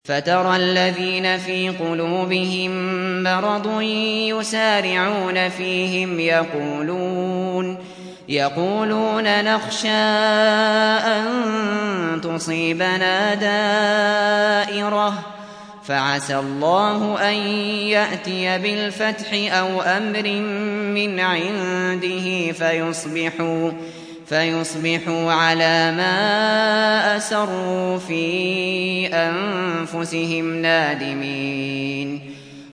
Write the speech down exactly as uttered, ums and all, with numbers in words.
فَتَرَى الَّذِينَ فِي قُلُوبِهِم مَّرَضٌ يُسَارِعُونَ فِيهِمْ يَقُولُونَ نَخْشَىٰ أَن تُصِيبَنَا دَائِرَةٌ ۚ فَعَسَى اللَّهُ أَن يَأْتِيَ بِالْفَتْحِ أَوْ أَمْرٍ مِّنْ عِندِهِ فَيُصْبِحُوا عَلَىٰ مَا أَسَرُّوا فِي أَنفُسِهِمْ نَادِمِينَ